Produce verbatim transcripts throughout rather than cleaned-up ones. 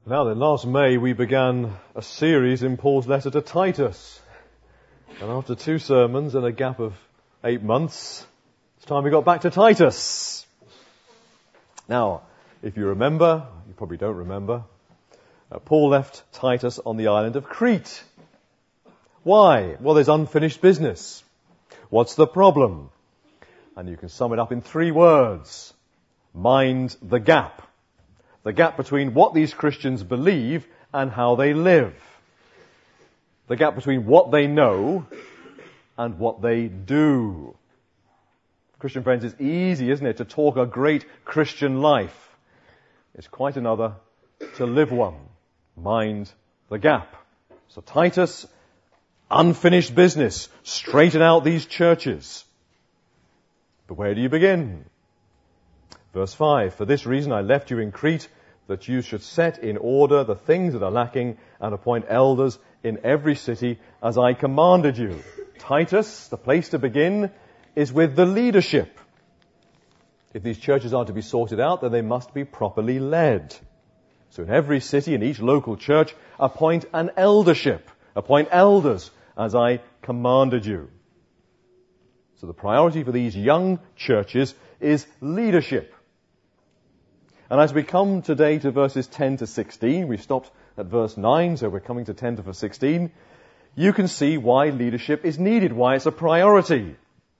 Now then, last May we began a series in Paul's letter to Titus. And after two sermons and a gap of eight months, it's time we got back to Titus. Now, if you remember, you probably don't remember, uh, Paul left Titus on the island of Crete. Why? Well, there's unfinished business. What's the problem? And you can sum it up in three words. Mind the gap. The gap between what these Christians believe and how they live. The gap between what they know and what they do. Christian friends, it's easy, isn't it, to talk a great Christian life. It's quite another to live one. Mind the gap. So Titus, unfinished business. Straighten out these churches. But where do you begin? Verse five, for this reason I left you in Crete, that you should set in order the things that are lacking and appoint elders in every city as I commanded you. Titus, the place to begin is with the leadership. If these churches are to be sorted out, then they must be properly led. So in every city, in each local church, appoint an eldership. Appoint elders as I commanded you. So the priority for these young churches is leadership. And as we come today to verses ten to sixteen, we've stopped at verse nine, so we're coming to ten to verse sixteen, you can see why leadership is needed, why it's a priority.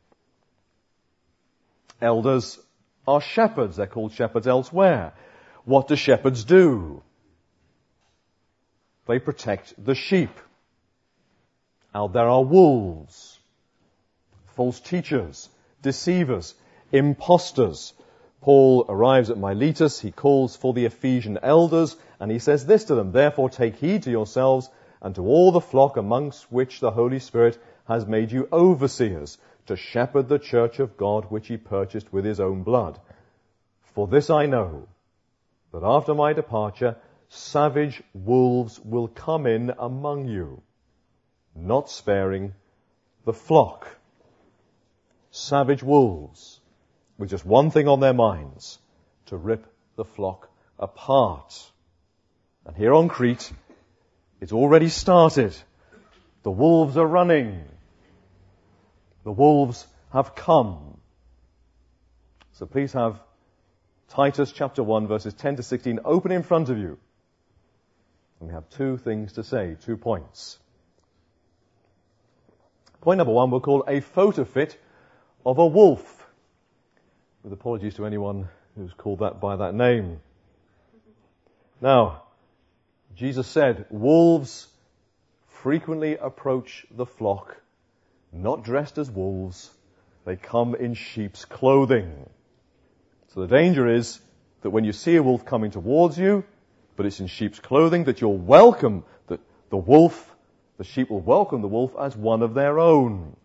Elders are shepherds. They're called shepherds elsewhere. What do shepherds do? They protect the sheep. Out there are wolves, false teachers, deceivers, impostors. Paul arrives at Miletus, he calls for the Ephesian elders, and he says this to them, therefore take heed to yourselves and to all the flock amongst which the Holy Spirit has made you overseers, to shepherd the church of God which he purchased with his own blood. For this I know, that after my departure, savage wolves will come in among you, not sparing the flock. Savage wolves, with just one thing on their minds, to rip the flock apart. And here on Crete, it's already started. The wolves are running. The wolves have come. So please have Titus chapter one, verses ten to sixteen open in front of you. And we have two things to say, two points. Point number one we'll call a photo fit of a wolf. With apologies to anyone who's called that by that name. Now, Jesus said, wolves frequently approach the flock, not dressed as wolves. They come in sheep's clothing. So the danger is that when you see a wolf coming towards you, but it's in sheep's clothing, that you'll welcome that the wolf, the sheep will welcome the wolf as one of their own.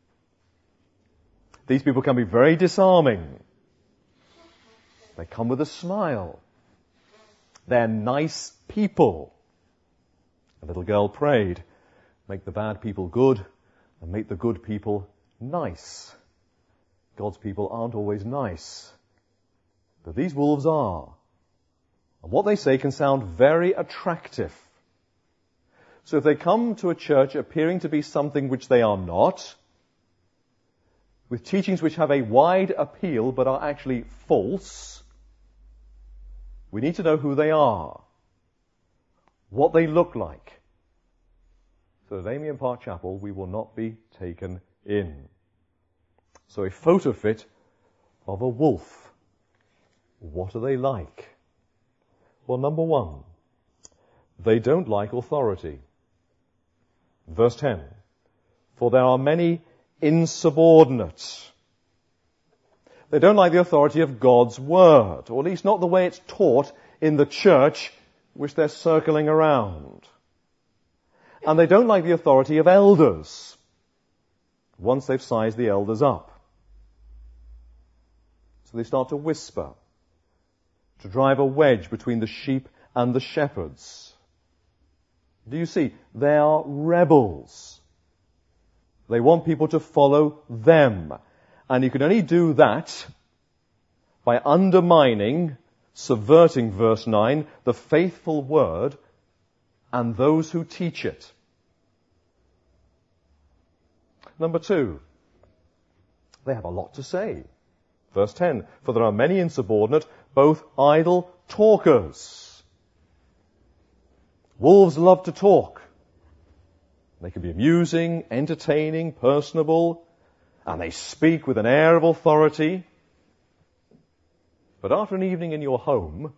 These people can be very disarming. They come with a smile. They're nice people. A little girl prayed, make the bad people good and make the good people nice. God's people aren't always nice. But these wolves are. And what they say can sound very attractive. So if they come to a church appearing to be something which they are not, with teachings which have a wide appeal but are actually false, we need to know who they are, what they look like. So at Amiens Park Chapel, we will not be taken in. So a photo fit of a wolf. What are they like? Well, number one, they don't like authority. Verse ten, for there are many insubordinate. They don't like the authority of God's word, or at least not the way it's taught in the church which they're circling around. And they don't like the authority of elders, once they've sized the elders up. So they start to whisper, to drive a wedge between the sheep and the shepherds. Do you see? They are rebels. They want people to follow them. And you can only do that by undermining subverting verse nine, the faithful word and those who teach it. Number two, they have a lot to say. Verse ten, for there are many insubordinate, both idle talkers. Wolves love to talk. They can be amusing, entertaining, personable, and they speak with an air of authority. But after an evening in your home,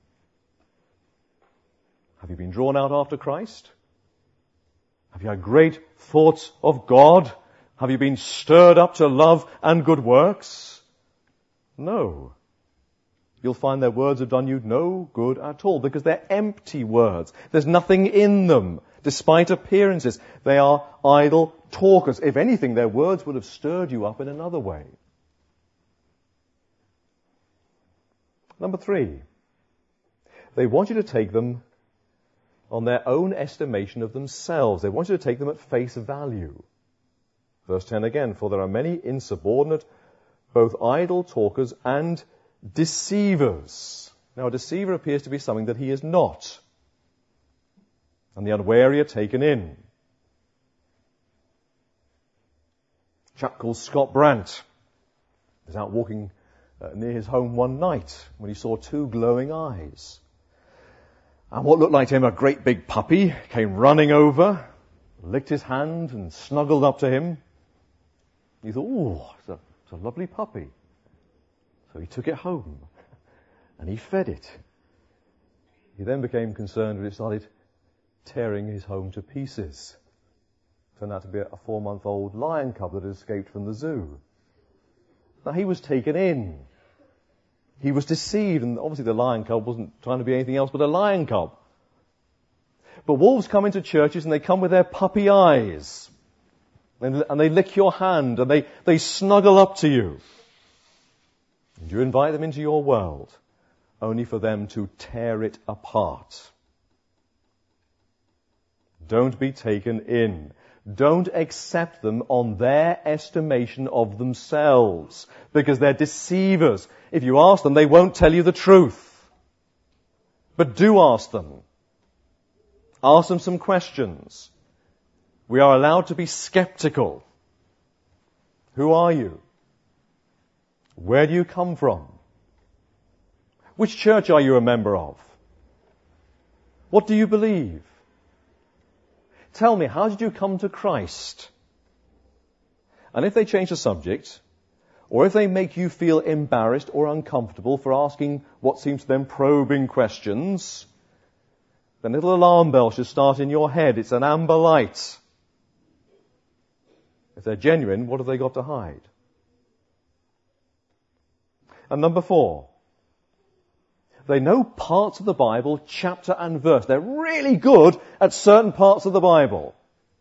have you been drawn out after Christ? Have you had great thoughts of God? Have you been stirred up to love and good works? No. You'll find their words have done you no good at all, because they're empty words. There's nothing in them. Despite appearances, they are idle talkers. If anything, their words would have stirred you up in another way. Number three, they want you to take them on their own estimation of themselves. They want you to take them at face value. Verse ten again, for there are many insubordinate, both idle talkers and deceivers. Now, a deceiver appears to be something that he is not, and the unwary are taken in. A chap called Scott Brandt was out walking uh, near his home one night when he saw two glowing eyes. And what looked like to him a great big puppy came running over, licked his hand and snuggled up to him. He thought, oh, it's a, it's a lovely puppy. So he took it home and he fed it. He then became concerned when it started tearing his home to pieces. It turned out to be a four-month-old lion cub that had escaped from the zoo. Now, he was taken in. He was deceived, and obviously the lion cub wasn't trying to be anything else but a lion cub. But wolves come into churches and they come with their puppy eyes. And, and they lick your hand and they, they snuggle up to you. And you invite them into your world, only for them to tear it apart. Don't be taken in. Don't accept them on their estimation of themselves, because they're deceivers. If you ask them, they won't tell you the truth. But do ask them. Ask them some questions. We are allowed to be skeptical. Who are you? Where do you come from? Which church are you a member of? What do you believe? Tell me, how did you come to Christ? And if they change the subject, or if they make you feel embarrassed or uncomfortable for asking what seems to them probing questions, then a little alarm bell should start in your head. It's an amber light. If they're genuine, what have they got to hide? And number four, they know parts of the Bible, chapter and verse. They're really good at certain parts of the Bible.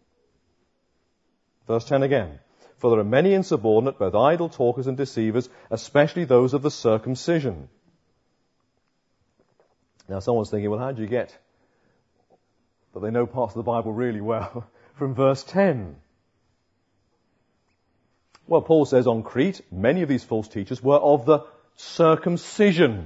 Verse ten again. For there are many insubordinate, both idle talkers and deceivers, especially those of the circumcision. Now someone's thinking, well, how do you get that they know parts of the Bible really well from verse ten? Well, Paul says on Crete, many of these false teachers were of the circumcision.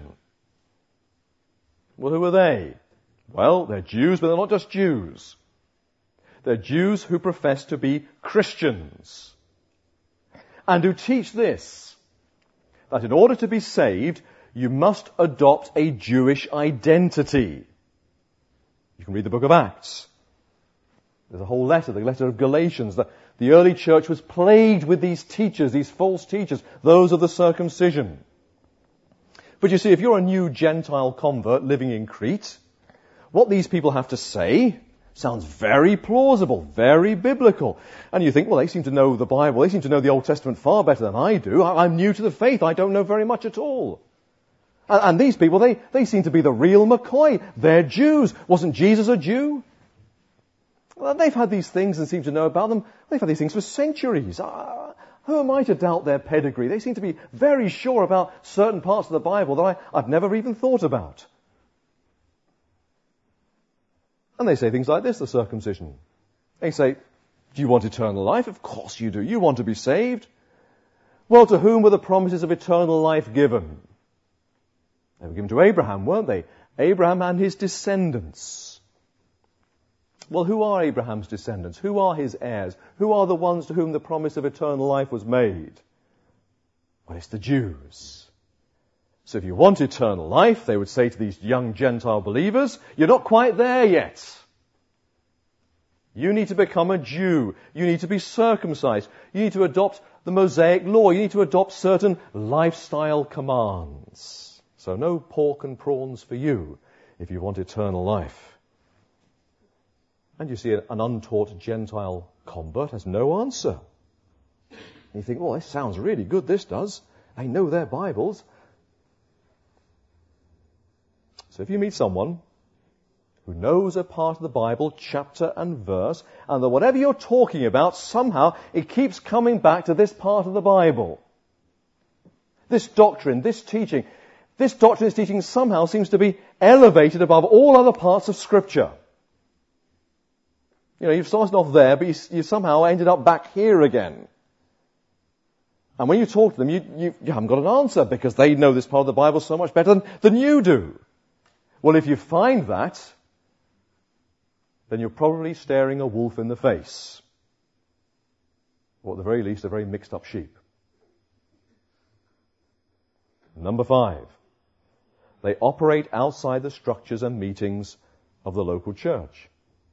Well, who are they? Well, they're Jews, but they're not just Jews. They're Jews who profess to be Christians and who teach this, that in order to be saved, you must adopt a Jewish identity. You can read the book of Acts. There's a whole letter, the letter of Galatians. The, the early church was plagued with these teachers, these false teachers, those of the circumcision. But you see, if you're a new Gentile convert living in Crete, what these people have to say sounds very plausible, very biblical. And you think, well, they seem to know the Bible, they seem to know the Old Testament far better than I do. I'm new to the faith, I don't know very much at all. And, and these people, they, they seem to be the real McCoy. They're Jews. Wasn't Jesus a Jew? Well, they've had these things and seem to know about them. They've had these things for centuries. Uh, Who am I to doubt their pedigree? They seem to be very sure about certain parts of the Bible that I, I've never even thought about. And they say things like this, the circumcision. They say, do you want eternal life? Of course you do. You want to be saved. Well, to whom were the promises of eternal life given? They were given to Abraham, weren't they? Abraham and his descendants. Well, who are Abraham's descendants? Who are his heirs? Who are the ones to whom the promise of eternal life was made? Well, it's the Jews. So if you want eternal life, they would say to these young Gentile believers, you're not quite there yet. You need to become a Jew. You need to be circumcised. You need to adopt the Mosaic law. You need to adopt certain lifestyle commands. So no pork and prawns for you if you want eternal life. And you see an untaught Gentile convert has no answer. And you think, oh, this sounds really good, this does. They know their Bibles. So if you meet someone who knows a part of the Bible, chapter and verse, and that whatever you're talking about, somehow it keeps coming back to this part of the Bible. This doctrine, this teaching, this doctrine, this teaching somehow seems to be elevated above all other parts of Scripture. You know, you've started off there, but you, you somehow ended up back here again. And when you talk to them, you, you, you haven't got an answer because they know this part of the Bible so much better than, than you do. Well, if you find that, then you're probably staring a wolf in the face. Or at the very least, a very mixed up sheep. Number five. They operate outside the structures and meetings of the local church.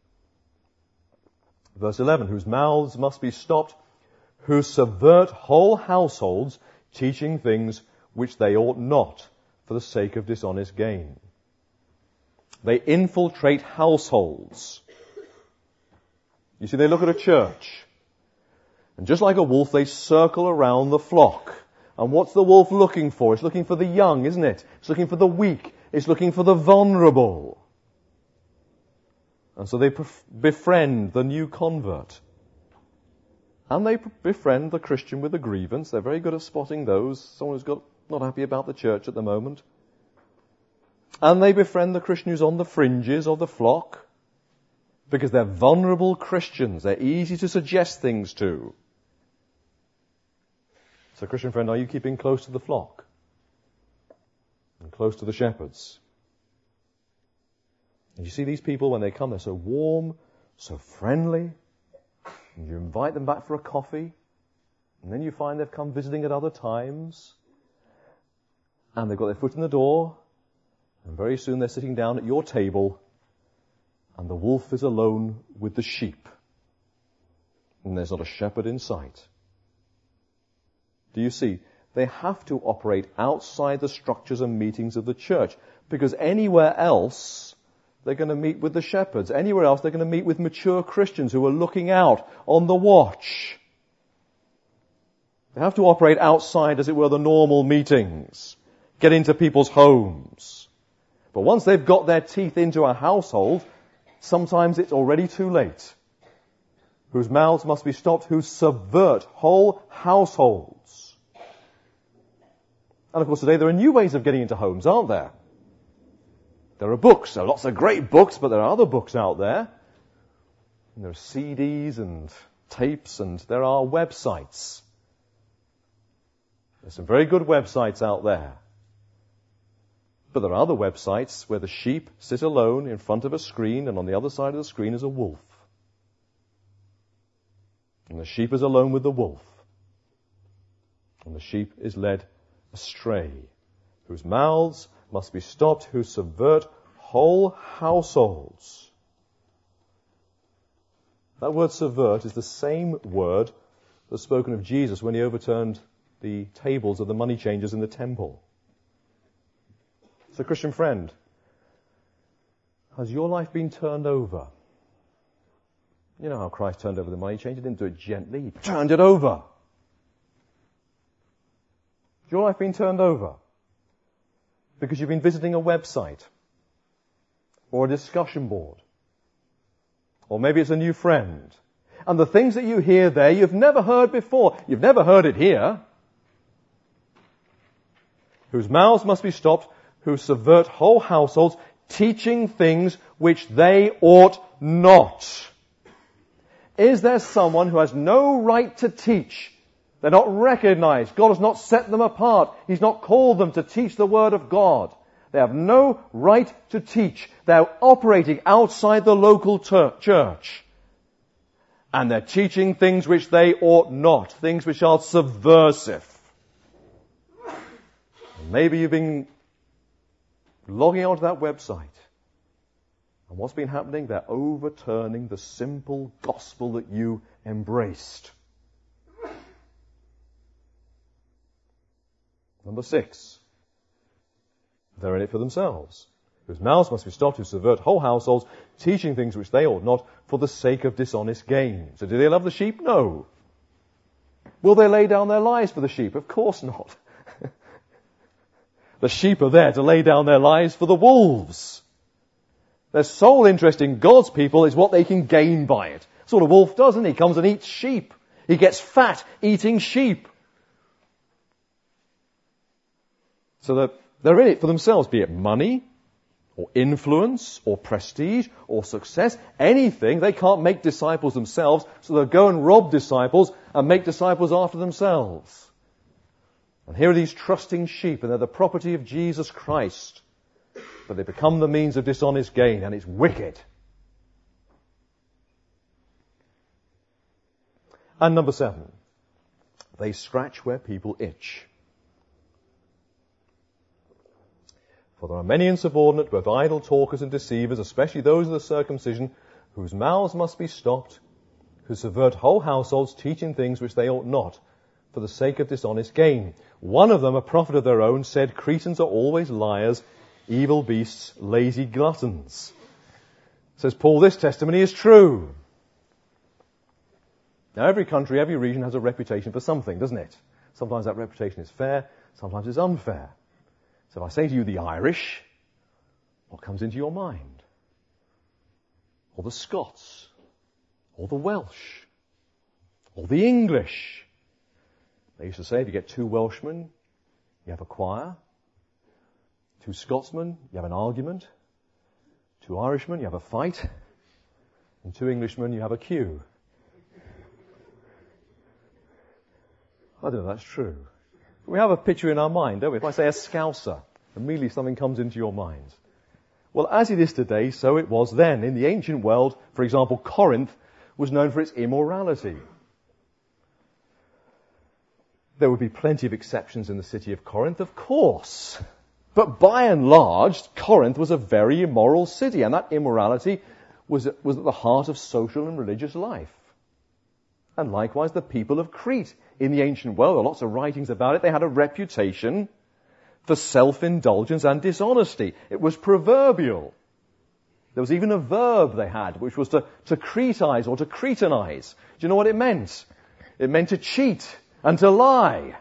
Verse eleven, whose mouths must be stopped, who subvert whole households, teaching things which they ought not, for the sake of dishonest gain. They infiltrate households. You see, they look at a church, and just like a wolf, they circle around the flock. And what's the wolf looking for? It's looking for the young, isn't it? It's looking for the weak. It's looking for the vulnerable. And so they befriend the new convert. And they befriend the Christian with a grievance. They're very good at spotting those. Someone who's got not happy about the church at the moment. And they befriend the Christian who's on the fringes of the flock. Because they're vulnerable Christians. They're easy to suggest things to. So, Christian friend, are you keeping close to the flock? And close to the shepherds? And you see these people, when they come, they're so warm, so friendly. And you invite them back for a coffee. And then you find they've come visiting at other times. And they've got their foot in the door. And very soon they're sitting down at your table. And the wolf is alone with the sheep. And there's not a shepherd in sight. Do you see? They have to operate outside the structures and meetings of the church. Because anywhere else, they're going to meet with the shepherds. Anywhere else, they're going to meet with mature Christians who are looking out on the watch. They have to operate outside, as it were, the normal meetings. Get into people's homes. But once they've got their teeth into a household, sometimes it's already too late. Whose mouths must be stopped, who subvert whole households. And of course today there are new ways of getting into homes, aren't there? There are books. There are lots of great books, but there are other books out there. And there are C Ds and tapes, and there are websites. There's some very good websites out there. But there are other websites where the sheep sit alone in front of a screen, and on the other side of the screen is a wolf. And the sheep is alone with the wolf. And the sheep is led astray, whose mouths must be stopped, who subvert whole households. That word subvert is the same word that's spoken of Jesus when he overturned the tables of the money changers in the temple. So, Christian friend, has your life been turned over? You know how Christ turned over the money changer. He didn't do it gently. He turned it over. Has your life been turned over? Because you've been visiting a website or a discussion board. Or maybe it's a new friend. And the things that you hear there you've never heard before. You've never heard it here. Whose mouths must be stopped, who subvert whole households, teaching things which they ought not. Is there someone who has no right to teach? They're not recognized. God has not set them apart. He's not called them to teach the Word of God. They have no right to teach. They're operating outside the local ter- church. And they're teaching things which they ought not, things which are subversive. Maybe you've been logging onto that website. And what's been happening? They're overturning the simple gospel that you embraced. Number six. They're in it for themselves, whose mouths must be stopped, who subvert whole households, teaching things which they ought not, for the sake of dishonest gain. So do they love the sheep? No. Will they lay down their lives for the sheep? Of course not. The sheep are there to lay down their lives for the wolves. Their sole interest in God's people is what they can gain by it. That's what a wolf does, isn't he? He comes and eats sheep. He gets fat eating sheep. So that they're in it for themselves, be it money, or influence, or prestige, or success, anything. They can't make disciples themselves, so they'll go and rob disciples and make disciples after themselves. And here are these trusting sheep, and they're the property of Jesus Christ. But they become the means of dishonest gain, and it's wicked. And number seven, they scratch where people itch. For there are many insubordinate, both idle talkers and deceivers, especially those of the circumcision, whose mouths must be stopped, who subvert whole households, teaching things which they ought not, for the sake of dishonest gain. One of them, a prophet of their own, said, Cretans are always liars, evil beasts, lazy gluttons. Says Paul, this testimony is true. Now every country, every region has a reputation for something, doesn't it? Sometimes that reputation is fair, sometimes it's unfair. So if I say to you the Irish, what comes into your mind? Or the Scots? Or the Welsh? Or the English? They used to say if you get two Welshmen, you have a choir. Two Scotsmen, you have an argument. Two Irishmen, you have a fight. And two Englishmen, you have a queue. I don't know if that's true. We have a picture in our mind, don't we? If I say a Scouser, immediately something comes into your mind. Well, as it is today, so it was then. In the ancient world, for example, Corinth was known for its immorality. There would be plenty of exceptions in the city of Corinth, of course. But by and large, Corinth was a very immoral city, and that immorality was, was at the heart of social and religious life. And likewise, the people of Crete in the ancient world, there are lots of writings about it, they had a reputation for self-indulgence and dishonesty. It was proverbial. There was even a verb they had, which was to, to Cretize or to Cretanize. Do you know what it meant? It meant to cheat and to lie.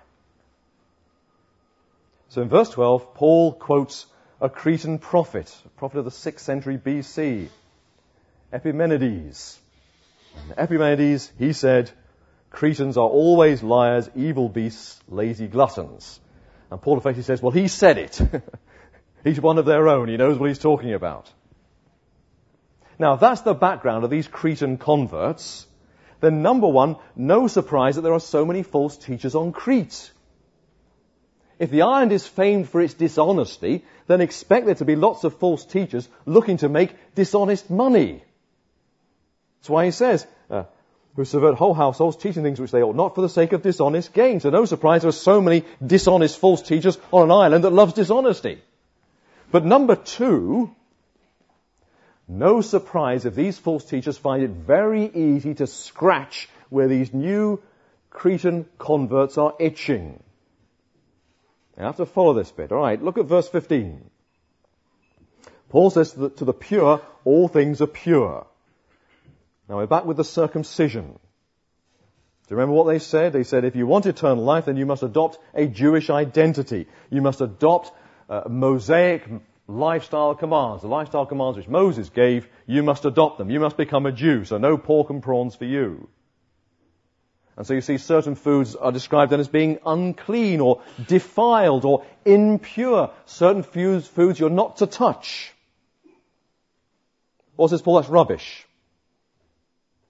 So in verse twelve, Paul quotes a Cretan prophet, a prophet of the sixth century B C, Epimenides. And Epimenides, he said, Cretans are always liars, evil beasts, lazy gluttons. And Paul effectively says, well, he said it. He's one of their own. He knows what he's talking about. Now, if that's the background of these Cretan converts, then number one, no surprise that there are so many false teachers on Crete. If the island is famed for its dishonesty, then expect there to be lots of false teachers looking to make dishonest money. That's why he says, uh, who subvert whole households, teaching things which they ought not, for the sake of dishonest gain. So no surprise there are so many dishonest false teachers on an island that loves dishonesty. But number two, no surprise if these false teachers find it very easy to scratch where these new Cretan converts are itching. You have to follow this bit. All right, look at verse fifteen. Paul says to the, to the pure, all things are pure. Now we're back with the circumcision. Do you remember what they said? They said if you want eternal life, then you must adopt a Jewish identity. You must adopt uh, Mosaic lifestyle commands. The lifestyle commands which Moses gave, you must adopt them. You must become a Jew, so no pork and prawns for you. And so you see certain foods are described then as being unclean or defiled or impure. Certain foods, foods you're not to touch. What says Paul? That's rubbish.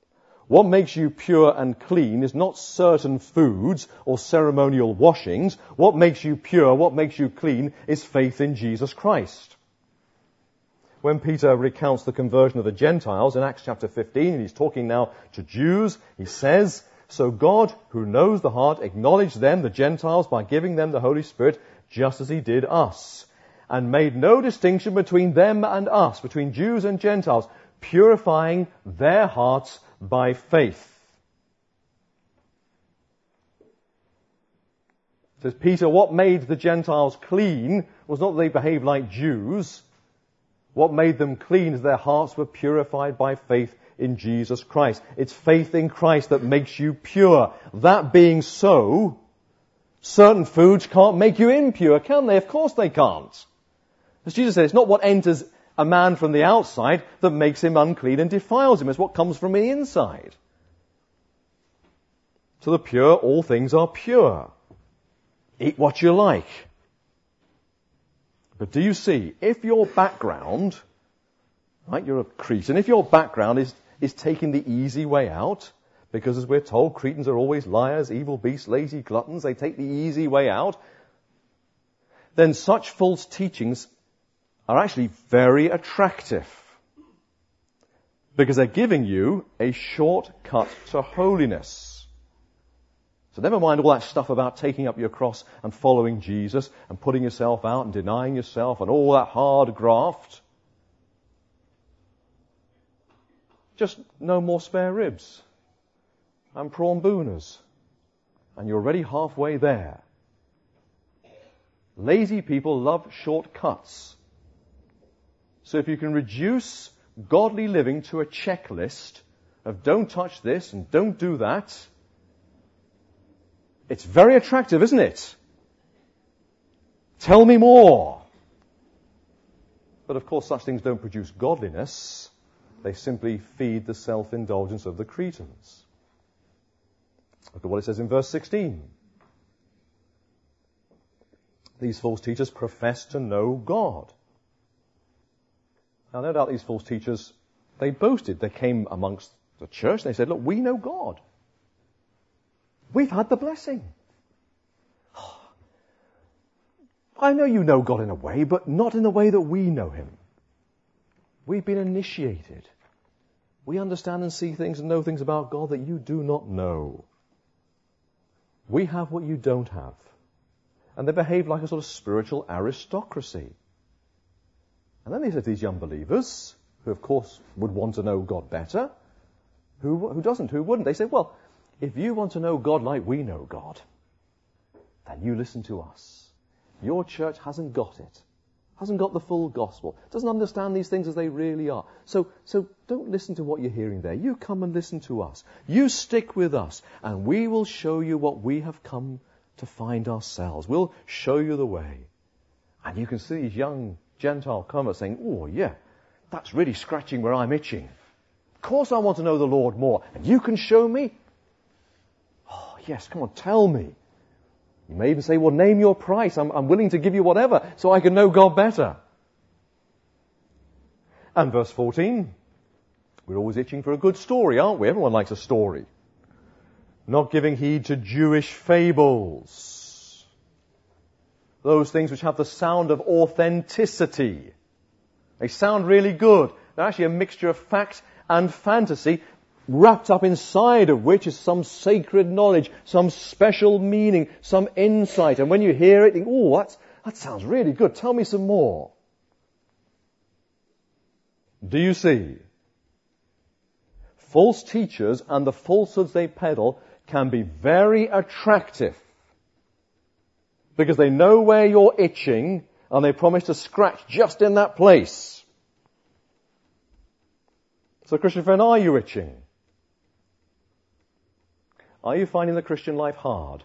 What makes you pure and clean is not certain foods or ceremonial washings. What makes you pure, what makes you clean, is faith in Jesus Christ. When Peter recounts the conversion of the Gentiles in Acts chapter fifteen, and he's talking now to Jews, he says, "So God, who knows the heart, acknowledged them, the Gentiles, by giving them the Holy Spirit, just as he did us, and made no distinction between them and us," between Jews and Gentiles, purifying their hearts by faith. Says Peter, what made the Gentiles clean was not that they behaved like Jews. What made them clean is their hearts were purified by faith in Jesus Christ. It's faith in Christ that makes you pure. That being so, certain foods can't make you impure, can they? Of course they can't. As Jesus said, it's not what enters a man from the outside that makes him unclean and defiles him. It's what comes from the inside. To the pure, all things are pure. Eat what you like. But do you see, if your background, right, you're a Cretan, if your background is, is taking the easy way out, because as we're told, Cretans are always liars, evil beasts, lazy gluttons, they take the easy way out, then such false teachings are actually very attractive. Because they're giving you a shortcut to holiness. So never mind all that stuff about taking up your cross and following Jesus and putting yourself out and denying yourself and all that hard graft. Just no more spare ribs and prawn booners. And you're already halfway there. Lazy people love shortcuts. So if you can reduce godly living to a checklist of don't touch this and don't do that, it's very attractive, isn't it? Tell me more. But of course such things don't produce godliness. They simply feed the self-indulgence of the Cretans. Look at what it says in verse sixteen. These false teachers profess to know God. Now, no doubt these false teachers, they boasted. They came amongst the church and they said, look, we know God. We've had the blessing. I know you know God in a way, but not in the way that we know him. We've been initiated. We understand and see things and know things about God that you do not know. We have what you don't have. And they behave like a sort of spiritual aristocracy. And then they said to these young believers, who of course would want to know God better, who, who doesn't, who wouldn't? They said, well, if you want to know God like we know God, then you listen to us. Your church hasn't got it. Hasn't got the full gospel. Doesn't understand these things as they really are. So, so don't listen to what you're hearing there. You come and listen to us. You stick with us, and we will show you what we have come to find ourselves. We'll show you the way. And you can see these young Gentile converts saying, oh yeah, that's really scratching where I'm itching. Of course I want to know the Lord more. And you can show me? Oh yes, come on, tell me. You may even say, well, name your price. I'm, I'm willing to give you whatever so I can know God better. And verse fourteen, we're always itching for a good story, aren't we? Everyone likes a story. Not giving heed to Jewish fables. Those things which have the sound of authenticity. They sound really good. They're actually a mixture of fact and fantasy, wrapped up inside of which is some sacred knowledge, some special meaning, some insight. And when you hear it, you think, oh, that's, that sounds really good. Tell me some more. Do you see? False teachers and the falsehoods they peddle can be very attractive because they know where you're itching and they promise to scratch just in that place. So, Christian friend, are you itching? Are you finding the Christian life hard?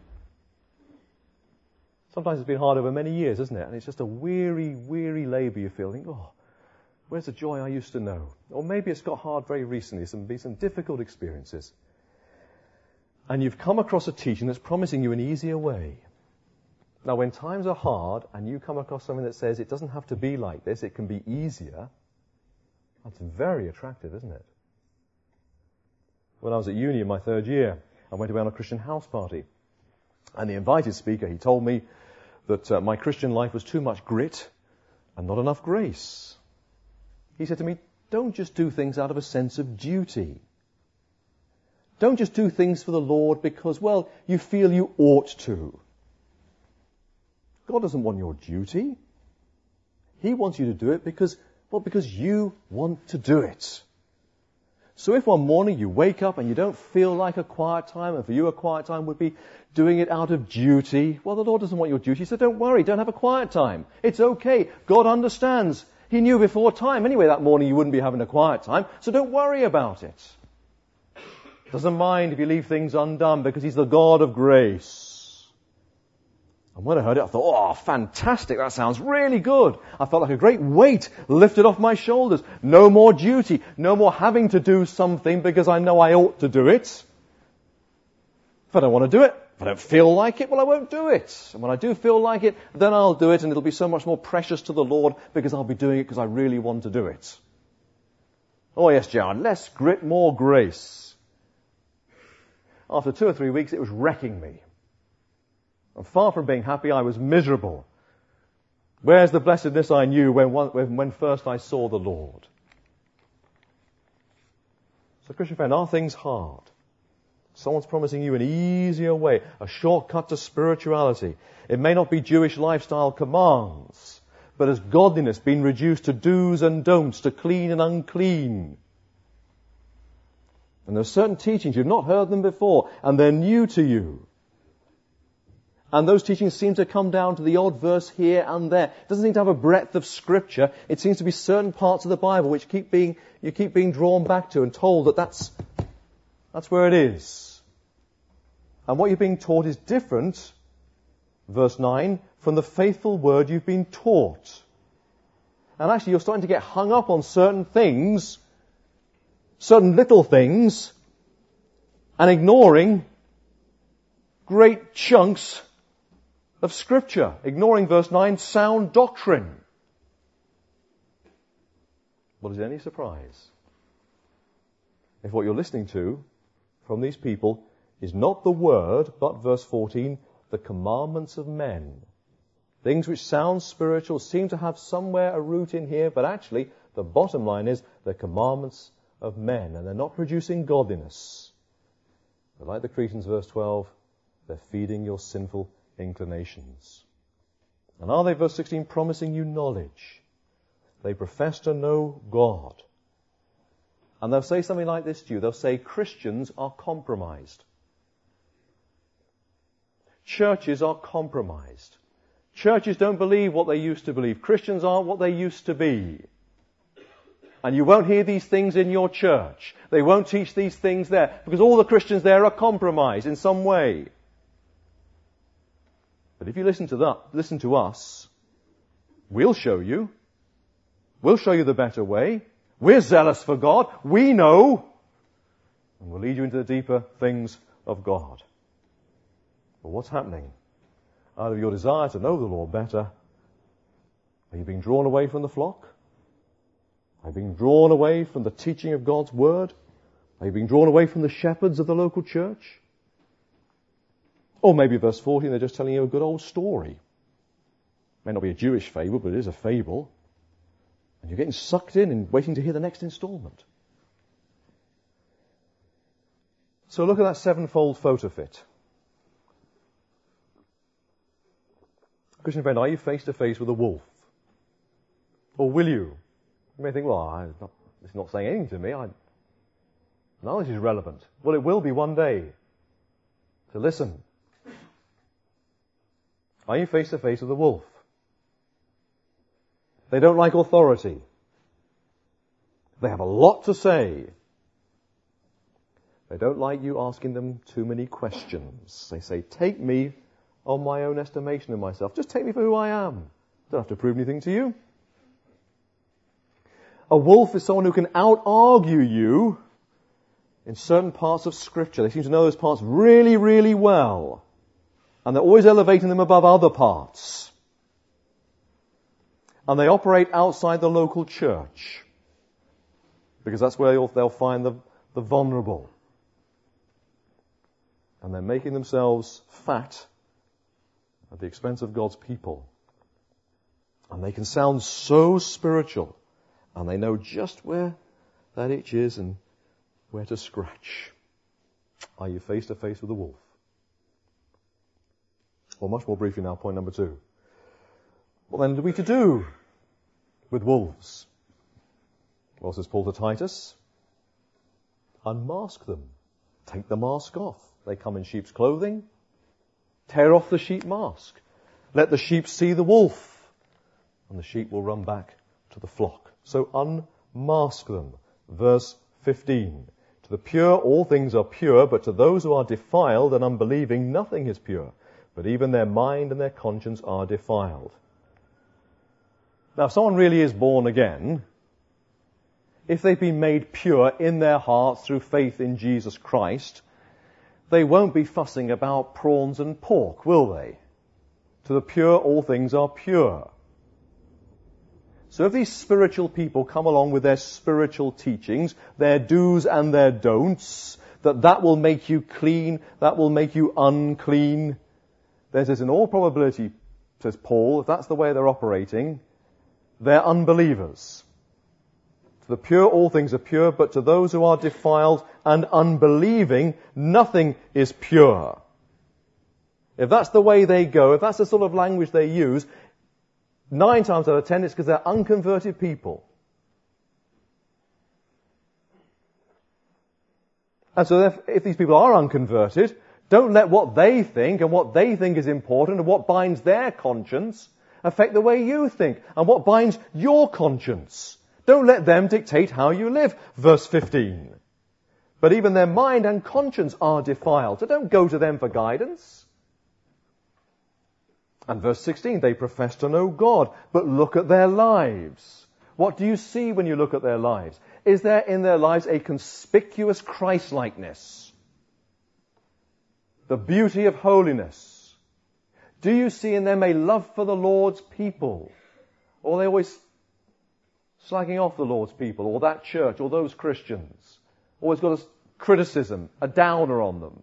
Sometimes it's been hard over many years, isn't it? And it's just a weary, weary labour you feel. Think, oh, where's the joy I used to know? Or maybe it's got hard very recently, some, been some difficult experiences. And you've come across a teaching that's promising you an easier way. Now, when times are hard and you come across something that says it doesn't have to be like this, it can be easier, that's very attractive, isn't it? when I was at uni in my third year. I went away on a Christian house party. And the invited speaker, he told me that uh, my Christian life was too much grit and not enough grace. He said to me, don't just do things out of a sense of duty. Don't just do things for the Lord because, well, you feel you ought to. God doesn't want your duty. He wants you to do it because, well, because you want to do it. So if one morning you wake up and you don't feel like a quiet time, and for you a quiet time would be doing it out of duty, well, the Lord doesn't want your duty, so don't worry, don't have a quiet time. It's okay. God understands. He knew before time anyway that morning you wouldn't be having a quiet time, so don't worry about it. Doesn't mind if you leave things undone because He's the God of grace. And when I heard it, I thought, oh, fantastic, that sounds really good. I felt like a great weight lifted off my shoulders. No more duty, no more having to do something because I know I ought to do it. If I don't want to do it, if I don't feel like it, well, I won't do it. And when I do feel like it, then I'll do it, and it'll be so much more precious to the Lord because I'll be doing it because I really want to do it. Oh yes, John, less grit, more grace. After two or three weeks, it was wrecking me. And far from being happy, I was miserable. Where's the blessedness I knew when, when, when first I saw the Lord? So, Christian friend, are things hard? Someone's promising you an easier way, a shortcut to spirituality. It may not be Jewish lifestyle commands, but has godliness been reduced to do's and don'ts, to clean and unclean? And there's certain teachings, you've not heard them before, and they're new to you. And those teachings seem to come down to the odd verse here and there. It doesn't seem to have a breadth of Scripture. It seems to be certain parts of the Bible which keep being, you keep being drawn back to and told that that's, that's where it is. And what you're being taught is different, verse nine, from the faithful word you've been taught. And actually you're starting to get hung up on certain things, certain little things, and ignoring great chunks of Scripture, ignoring verse nine, sound doctrine. Well, is it any surprise if what you're listening to from these people is not the Word, but verse fourteen, the commandments of men? Things which sound spiritual, seem to have somewhere a root in here, but actually the bottom line is the commandments of men, and they're not producing godliness. But like the Cretans, verse twelve, they're feeding your sinful inclinations. And are they, verse sixteen, promising you knowledge? They profess to know God. And they'll say something like this to you. They'll say Christians are compromised. Churches are compromised. Churches don't believe what they used to believe. Christians aren't what they used to be. And you won't hear these things in your church. They won't teach these things there because all the Christians there are compromised in some way. But if you listen to that, listen to us, we'll show you. We'll show you the better way. We're zealous for God. We know. And we'll lead you into the deeper things of God. But what's happening? Out of your desire to know the Lord better, are you being drawn away from the flock? Are you being drawn away from the teaching of God's Word? Are you being drawn away from the shepherds of the local church? Or maybe verse fourteen, they're just telling you a good old story. It may not be a Jewish fable, but it is a fable. And you're getting sucked in and waiting to hear the next installment. So look at that sevenfold photo fit. Christian friend, are you face to face with a wolf? Or will you? You may think, well, I'm not, it's not saying anything to me. I, none of this is relevant. Well, it will be one day. So listen. Are you face to face with a wolf? They don't like authority. They have a lot to say. They don't like you asking them too many questions. They say, take me on my own estimation of myself. Just take me for who I am. Don't have to prove anything to you. A wolf is someone who can out-argue you in certain parts of Scripture. They seem to know those parts really, really well. And they're always elevating them above other parts. And they operate outside the local church. Because that's where they'll, they'll find the, the vulnerable. And they're making themselves fat at the expense of God's people. And they can sound so spiritual, and they know just where that itch is and where to scratch. Are you face to face with a wolf? Well, much more briefly now, point number two. What then are we to do with wolves? Well, says Paul to Titus, unmask them. Take the mask off. They come in sheep's clothing. Tear off the sheep mask. Let the sheep see the wolf, and the sheep will run back to the flock. So unmask them. Verse fifteen. To the pure all things are pure, but to those who are defiled and unbelieving nothing is pure, but even their mind and their conscience are defiled. Now, if someone really is born again, if they've been made pure in their hearts through faith in Jesus Christ, they won't be fussing about prawns and pork, will they? To the pure, all things are pure. So if these spiritual people come along with their spiritual teachings, their do's and their don'ts, that that will make you clean, that will make you unclean, there says in all probability, says Paul, if that's the way they're operating, they're unbelievers. To the pure, all things are pure, but to those who are defiled and unbelieving, nothing is pure. If that's the way they go, if that's the sort of language they use, nine times out of ten it's because they're unconverted people. And so if, if these people are unconverted, don't let what they think and what they think is important and what binds their conscience affect the way you think and what binds your conscience. Don't let them dictate how you live. Verse fifteen. But even their mind and conscience are defiled, so don't go to them for guidance. And verse sixteen, they profess to know God, but look at their lives. What do you see when you look at their lives? Is there in their lives a conspicuous Christ-likeness? The beauty of holiness? Do you see in them a love for the Lord's people? Or are they always slagging off the Lord's people, or that church, or those Christians? Always got a criticism, a downer on them.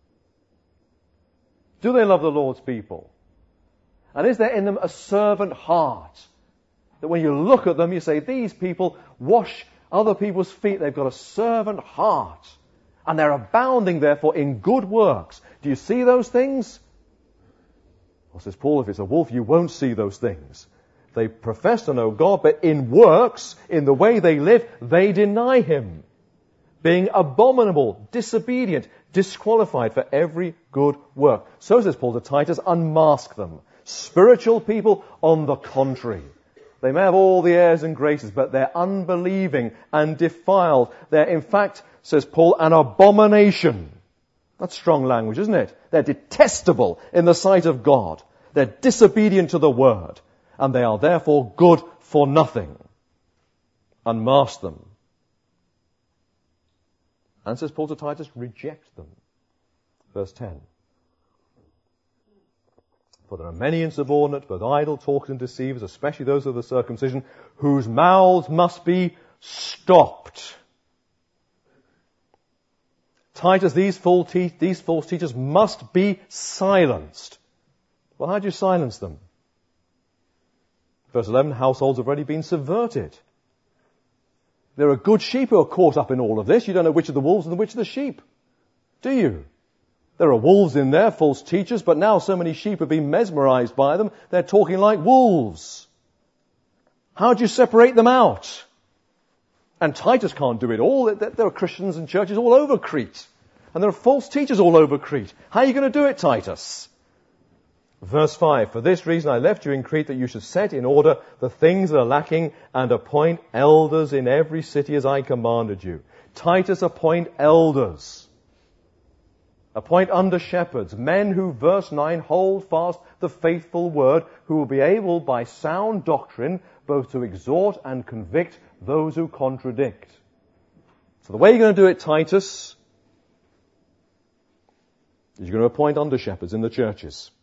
Do they love the Lord's people? And is there in them a servant heart? That when you look at them, you say, these people wash other people's feet. They've got a servant heart. And they're abounding, therefore, in good works. Do you see those things? Well, says Paul, if it's a wolf, you won't see those things. They profess to know God, but in works, in the way they live, they deny Him. Being abominable, disobedient, disqualified for every good work. So says Paul to Titus, unmask them. Spiritual people, on the contrary. They may have all the airs and graces, but they're unbelieving and defiled. They're, in fact, says Paul, an abomination. That's strong language, isn't it? They're detestable in the sight of God. They're disobedient to the word. And they are therefore good for nothing. Unmask them. And says Paul to Titus, reject them. Verse ten. For there are many insubordinate, both idle, talkers and deceivers, especially those of the circumcision, whose mouths must be stopped. Titus, these, full te- these false teachers must be silenced. Well, how do you silence them? Verse eleven, households have already been subverted. There are good sheep who are caught up in all of this. You don't know which are the wolves and which are the sheep, do you? There are wolves in there, false teachers, but now so many sheep have been mesmerized by them, they're talking like wolves. How do you separate them out? And Titus can't do it all. There are Christians and churches all over Crete. And there are false teachers all over Crete. How are you going to do it, Titus? Verse five, for this reason I left you in Crete, that you should set in order the things that are lacking and appoint elders in every city as I commanded you. Titus, appoint elders. Appoint under shepherds, men who, verse nine, hold fast the faithful word, who will be able by sound doctrine both to exhort and convict those who contradict. So the way you're going to do it, Titus, is you're going to appoint under shepherds in the churches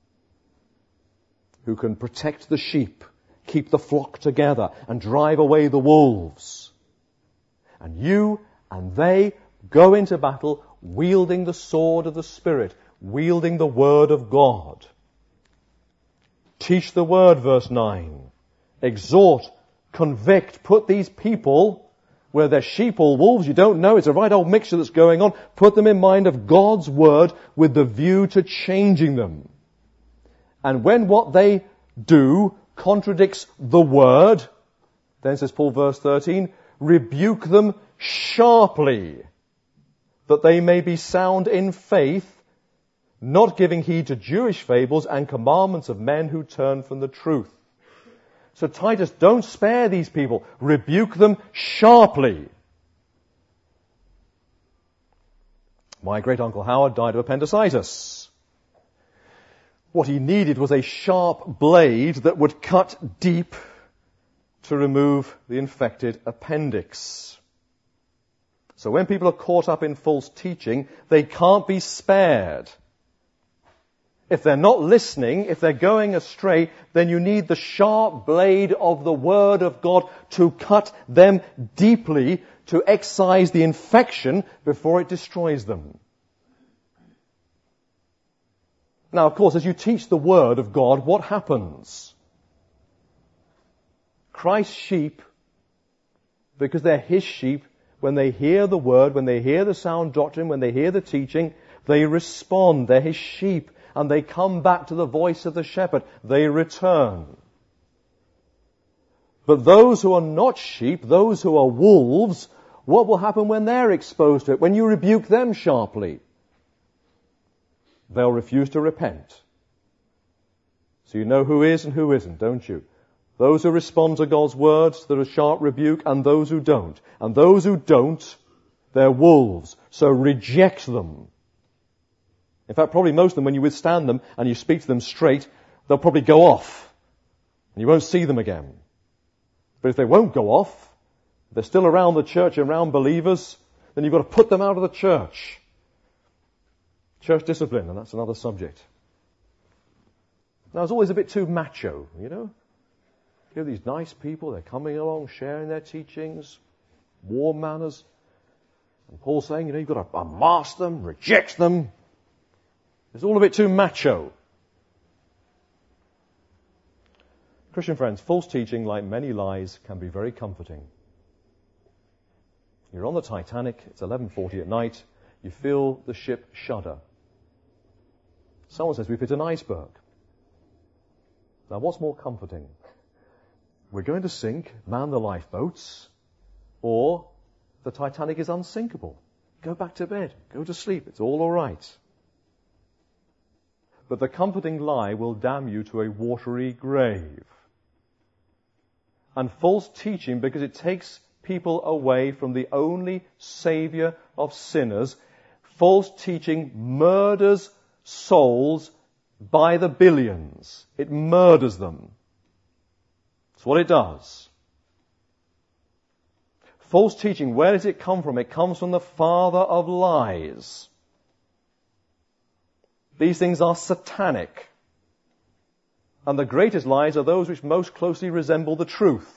who can protect the sheep, keep the flock together, and drive away the wolves. And you and they go into battle wielding the sword of the Spirit, wielding the Word of God. Teach the Word, verse nine. Exhort, convict, put these people, whether they're sheep or wolves, you don't know, it's a right old mixture that's going on, put them in mind of God's Word with the view to changing them. And when what they do contradicts the Word, then says Paul, verse thirteen, rebuke them sharply, that they may be sound in faith, not giving heed to Jewish fables and commandments of men who turn from the truth. So Titus, don't spare these people. Rebuke them sharply. My great-uncle Howard died of appendicitis. What he needed was a sharp blade that would cut deep to remove the infected appendix. So when people are caught up in false teaching, they can't be spared. If they're not listening, if they're going astray, then you need the sharp blade of the Word of God to cut them deeply, to excise the infection before it destroys them. Now, of course, as you teach the Word of God, what happens? Christ's sheep, because they're His sheep, when they hear the Word, when they hear the sound doctrine, when they hear the teaching, they respond. They're His sheep. And they come back to the voice of the shepherd. They return. But those who are not sheep, those who are wolves, what will happen when they're exposed to it? When you rebuke them sharply? They'll refuse to repent. So you know who is and who isn't, don't you? Those who respond to God's words, that are sharp rebuke, and those who don't. And those who don't, they're wolves. So reject them. In fact, probably most of them, when you withstand them and you speak to them straight, they'll probably go off. And you won't see them again. But if they won't go off, if they're still around the church, around believers, then you've got to put them out of the church. Church discipline, and that's another subject. Now, it's always a bit too macho, you know. You have these nice people, they're coming along, sharing their teachings, warm manners. And Paul's saying, you know, you've got to unmask them, reject them. It's all a bit too macho. Christian friends, false teaching, like many lies, can be very comforting. You're on the Titanic, it's eleven forty at night, you feel the ship shudder. Someone says we've hit an iceberg. Now what's more comforting? We're going to sink, man the lifeboats, or the Titanic is unsinkable. Go back to bed, go to sleep, it's all all right. But the comforting lie will damn you to a watery grave. And false teaching, because it takes people away from the only Saviour of sinners, false teaching murders souls by the billions. It murders them. That's what it does. False teaching, where does it come from? It comes from the father of lies. These things are satanic. And the greatest lies are those which most closely resemble the truth.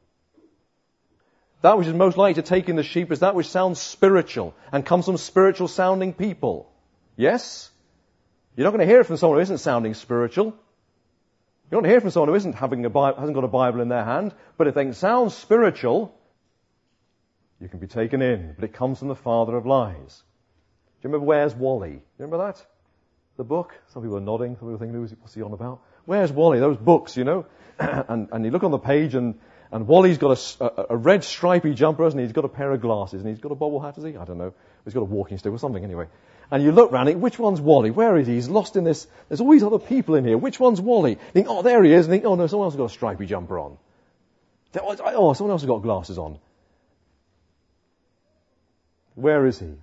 That which is most likely to take in the sheep is that which sounds spiritual and comes from spiritual sounding people. Yes? You're not going to hear it from someone who isn't sounding spiritual. You're not going to hear it from someone who isn't having a Bible, hasn't got a Bible in their hand. But if they can sound spiritual, you can be taken in. But it comes from the father of lies. Do you remember Where's Wally? Do you remember that? The book? Some people are nodding. Some people are thinking, what's he on about? Where's Wally? Those books, you know. and, and you look on the page and, and Wally's got a, a, a red stripy jumper, hasn't he? He's got a pair of glasses and he's got a bobble hat, has he? I don't know. He's got a walking stick or something anyway. And you look round it, which one's Wally? Where is he? He's lost in this. There's all these other people in here. Which one's Wally? You think, oh, there he is. And think, oh no, someone else has got a stripy jumper on. Oh, someone else has got glasses on. Where is he?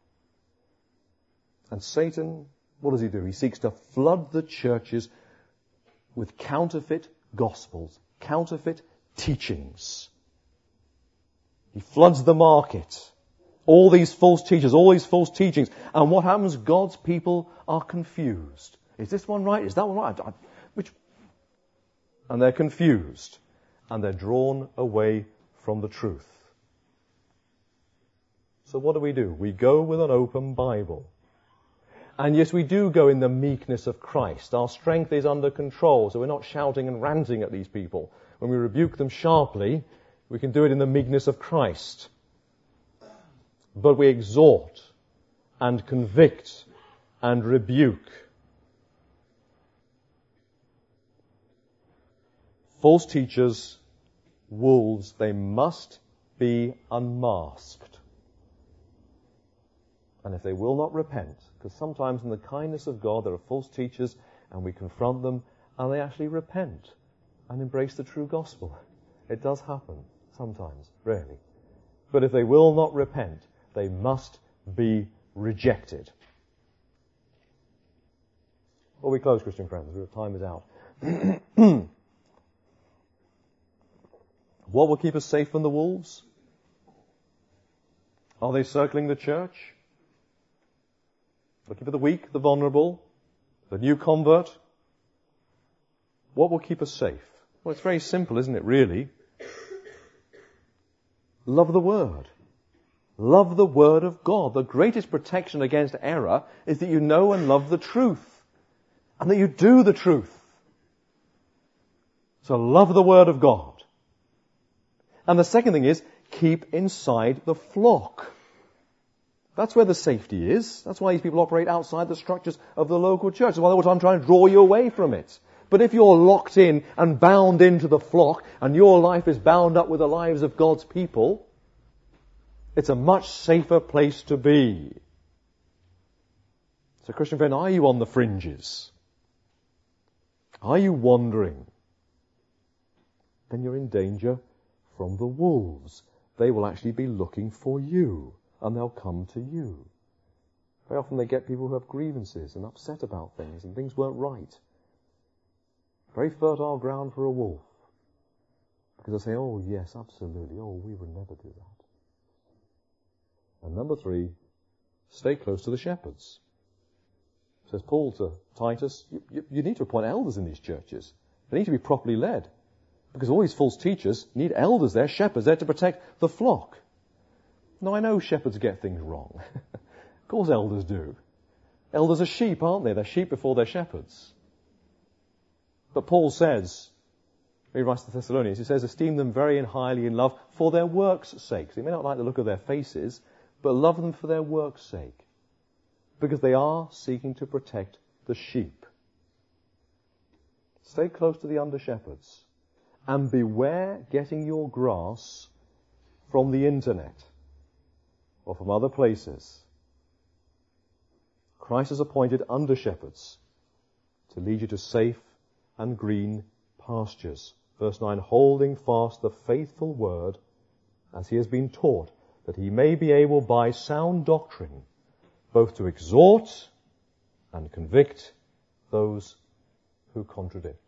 And Satan, what does he do? He seeks to flood the churches with counterfeit gospels, counterfeit teachings. He floods the market. All these false teachers, all these false teachings. And what happens? God's people are confused. Is this one right? Is that one right? Which? And they're confused. And they're drawn away from the truth. So what do we do? We go with an open Bible. And yes, we do go in the meekness of Christ. Our strength is under control, so we're not shouting and ranting at these people. When we rebuke them sharply, we can do it in the meekness of Christ. But we exhort and convict and rebuke. False teachers, wolves, they must be unmasked. And if they will not repent, because sometimes in the kindness of God there are false teachers and we confront them and they actually repent and embrace the true gospel. It does happen sometimes, rarely. But if they will not repent, they must be rejected. Well, we close, Christian friends. Our time is out. What will keep us safe from the wolves? Are they circling the church? Looking for the weak, the vulnerable, the new convert? What will keep us safe? Well, it's very simple, isn't it, really? Love the Word. Love the Word of God. The greatest protection against error is that you know and love the truth. And that you do the truth. So love the Word of God. And the second thing is, keep inside the flock. That's where the safety is. That's why these people operate outside the structures of the local church. That's why all the time trying to draw you away from it. But if you're locked in and bound into the flock, and your life is bound up with the lives of God's people, it's a much safer place to be. So, Christian friend, are you on the fringes? Are you wandering? Then you're in danger from the wolves. They will actually be looking for you, and they'll come to you. Very often they get people who have grievances and upset about things, and things weren't right. Very fertile ground for a wolf. Because they say, oh yes, absolutely, oh we would never do that. And number three, stay close to the shepherds. Says Paul to Titus, you, you, you need to appoint elders in these churches. They need to be properly led. Because all these false teachers need elders there, shepherds there to protect the flock. Now I know shepherds get things wrong. Of course elders do. Elders are sheep, aren't they? They're sheep before they're shepherds. But Paul says, when he writes to the Thessalonians, he says, esteem them very and highly in love for their work's sake. So you may not like the look of their faces, but love them for their work's sake. Because they are seeking to protect the sheep. Stay close to the under-shepherds. And beware getting your grass from the internet or from other places. Christ has appointed under-shepherds to lead you to safe and green pastures. Verse nine, holding fast the faithful word as he has been taught, that he may be able by sound doctrine both to exhort and convict those who contradict.